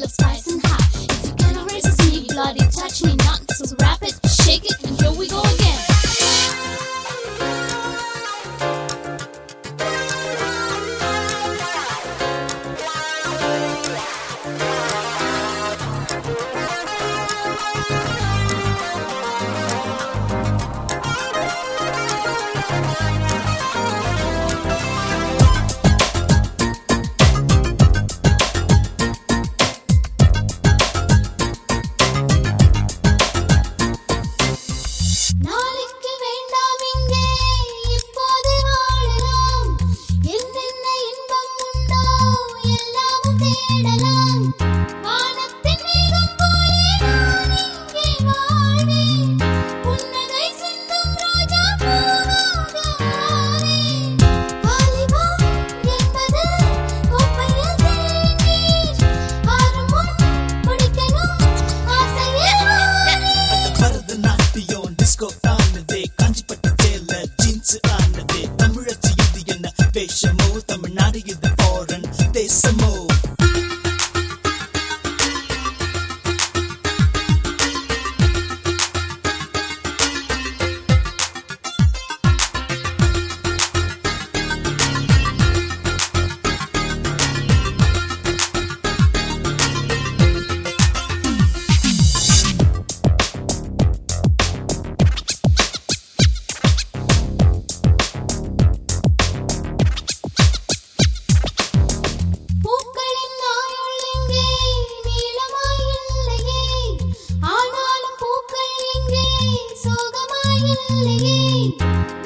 full of spice and hot. If you cannot resist me, bloody touch me not. So wrap it, shake it, and here we go again. நாளைக்கு வேண்டாம் இங்கே இப்போது வாழலாம். என்னென்ன இன்பம் உண்டோ எல்லாமும் தேடலாம். வானத்தின் மேகம் போலே நான் இங்கே வாழ்வேன். புன்னகை சிந்தும் ரோஜா பூவாக ஆவேன். வாலிபம் என்பது கோப்பையில் தேநீர். ஆறும் முன் குடிக்கணும் ஆசையில் வானீர். பரதநாட்டியம் டிஸ்கோ ஆனதே, காஞ்சிப்பட்டு சேல ஜீன்ஸ் ஆனதே. தமிழச்சி இது என்ன வேஷமோ, தமிழ்நாடு இது ஃபாரின் தேசமோ. பூக்களின் ஆயுள் இங்கே நீளமாயில்லையே. ஆனாலும் பூக்கள் இங்கே சோகமாயில்லையே.